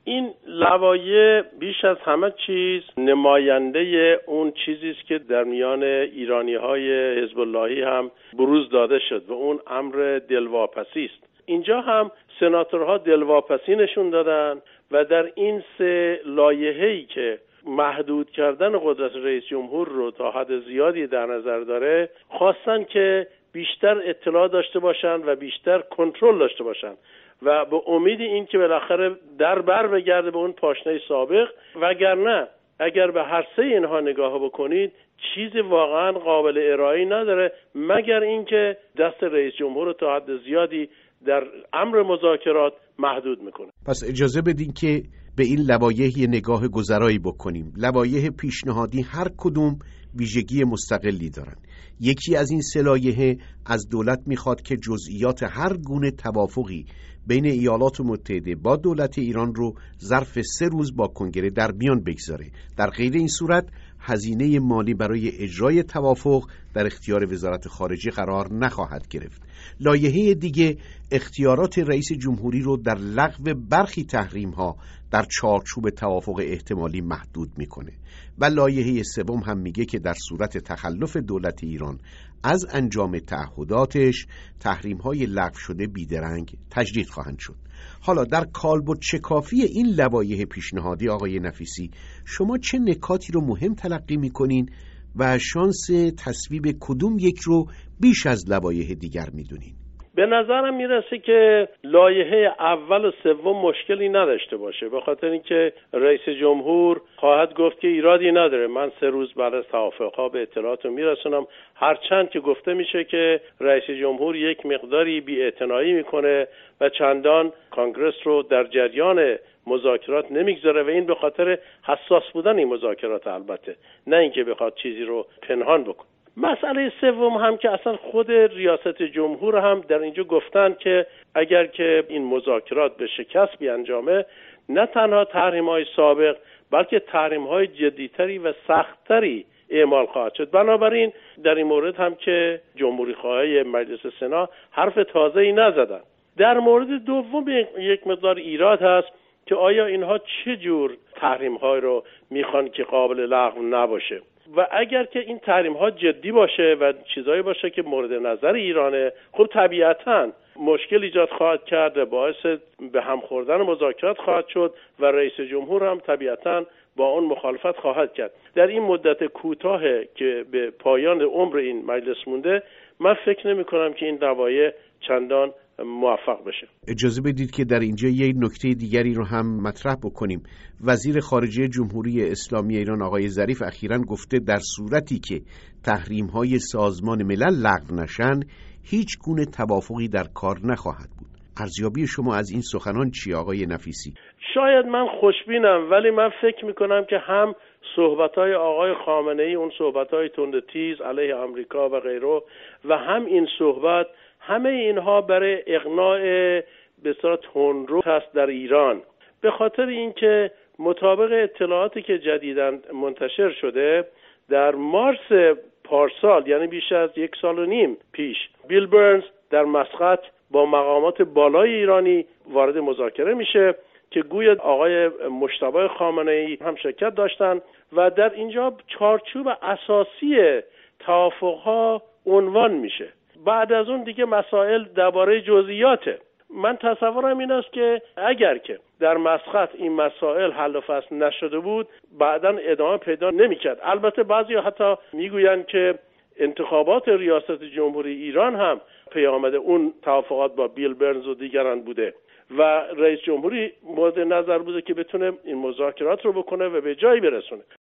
این لوایح بیش از همه چیز نماینده اون چیزی است که در میان ایرانی‌های حزب اللهی هم بروز داده شد و اون امر دلواپسی است. اینجا هم سناتورها دلواپسی نشون دادن و در این سه لایحه‌ای که محدود کردن قدرت رئیس جمهور رو تا حد زیادی در نظر داره خواستن که بیشتر اطلاع داشته باشن و بیشتر کنترل داشته باشن و به امید این که بالاخره در بر بگرده به اون پاشنه سابق، وگرنه اگر به هر سه اینها نگاه بکنید چیزی واقعا قابل ارائه نداره مگر اینکه دست رئیس جمهور رو تا حد زیادی در امر مذاکرات محدود میکنه. پس اجازه بدین که به این لوایح یه نگاه گذرایی بکنیم. لوایح پیشنهادی هر کدوم ویژگی مستقلی دارن. یکی از این سه لایحه از دولت میخواد که جزئیات هر گونه توافقی بین ایالات متحده با دولت ایران رو ظرف 3 روز با کنگره در میان بگذاره. در غیر این صورت هزینه مالی برای اجرای توافق در اختیار وزارت خارجه قرار نخواهد گرفت. لایحه دیگه اختیارات رئیس جمهوری رو در لغو برخی تحریم‌ها در چارچوب توافق احتمالی محدود میکنه و لایحه سوم هم میگه که در صورت تخلف دولت ایران از انجام تعهداتش تحریم‌های لغو شده بیدرنگ تجدید خواهند شد. حالا در کالبد شکافی این لوایح پیشنهادی آقای نفیسی شما چه نکاتی رو مهم تلقی میکنین و شانس تصویب کدوم یک رو بیش از لوایح دیگر میدونین؟ به نظرم میرسه که لایحه اول و سوم مشکلی نداشته باشه، به خاطر اینکه رئیس جمهور خواهد گفت که ایرادی نداره، من 3 روز بعد از توافقها به اطلاعاتو میرسونم، هرچند که گفته میشه که رئیس جمهور یک مقداری بی‌اعتنایی میکنه و چندان کانگرس رو در جریان مذاکرات نمیگذاره و این به خاطر حساس بودن این مذاکرات، البته نه اینکه بخواد چیزی رو پنهان بکنه. مسئله سوم هم که اصلا خود ریاست جمهور هم در اینجا گفتن که اگر که این مذاکرات به شکست بیانجامه نه تنها تحریم‌های سابق بلکه تحریم‌های جدی‌تری و سخت‌تری اعمال خواهد شد. بنابراین در این مورد هم که جمهوری خواهی مجلس سنا حرف تازه‌ای نزدن. در مورد دوم یک مقدار ایراد هست که آیا اینها چه جور تحریم‌های رو میخوان که قابل لغو نباشه و اگر که این تحریم‌ها جدی باشه و چیزایی باشه که مورد نظر ایرانه، خب طبیعتاً مشکل ایجاد خواهد کرد و باعث به هم خوردن مذاکرات خواهد شد و رئیس جمهور هم طبیعتاً با اون مخالفت خواهد کرد. در این مدت کوتاه که به پایان عمر این مجلس مونده من فکر نمی کنم که این لوایح چندان موفق بشه. اجازه بدید که در اینجا یک نکته دیگری رو هم مطرح بکنیم. وزیر خارجه جمهوری اسلامی ایران آقای ظریف اخیراً گفته در صورتی که تحریم‌های سازمان ملل لغو نشن هیچ گونه توافقی در کار نخواهد بود. ارزیابی شما از این سخنان چی آقای نفیسی؟ شاید من خوشبینم ولی من فکر میکنم که هم صحبت‌های آقای خامنه‌ای، اون صحبت‌های تندتیز علیه آمریکا و غیره و هم این صحبت، همه اینها برای اقناع به صورت تندرو هست در ایران، به خاطر اینکه مطابق اطلاعاتی که جدیداً منتشر شده در مارس پارسال، یعنی بیش از 1.5 سال پیش، بیل برنز در مسقط با مقامات بالای ایرانی وارد مذاکره میشه که گویا آقای مجتبی خامنه‌ای هم شرکت داشتن و در اینجا چارچوب اساسی توافق‌ها عنوان میشه. بعد از اون دیگه مسائل درباره جزئیاته. من تصورم این است که اگر که در مسقط این مسائل حل و فصل نشده بود بعداً ادامه پیدا نمی‌کرد. البته بعضی حتی میگویند که انتخابات ریاست جمهوری ایران هم پیامد اون توافقات با بیل برنز و دیگران بوده و رئیس جمهوری مورد نظر بوده که بتونه این مذاکرات رو بکنه و به جایی برسونه.